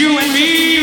you and me.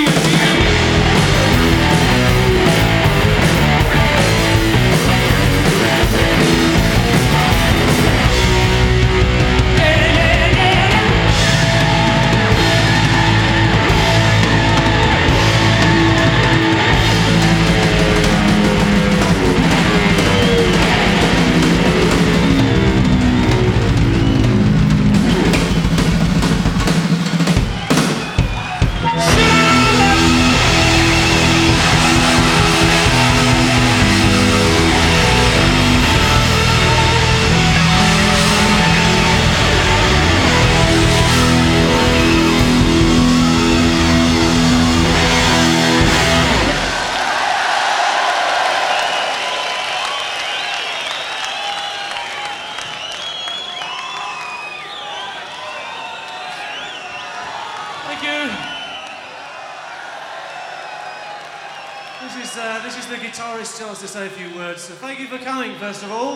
This is the guitarist's chance to say a few words. So thank you for coming, first of all.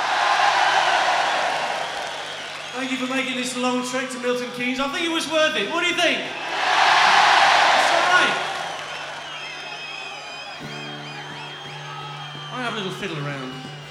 Thank you for making this long trek to Milton Keynes. I think it was worth it. What do you think? It's all right. I have a little fiddle around.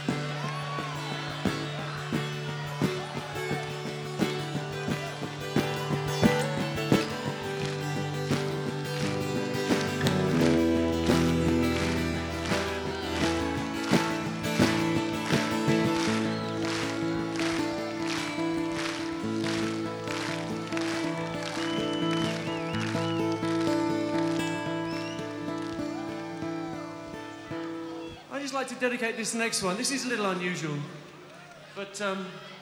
I'd just like to dedicate this next one. This is a little unusual, but seeing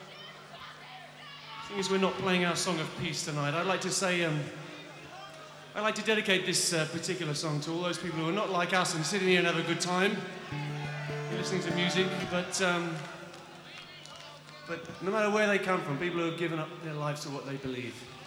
as we're not playing our song of peace tonight, I'd like to say, I'd like to dedicate this particular song to all those people who are not like us and sitting here and have a good time, listening to music, but no matter where they come from, people who have given up their lives to what they believe.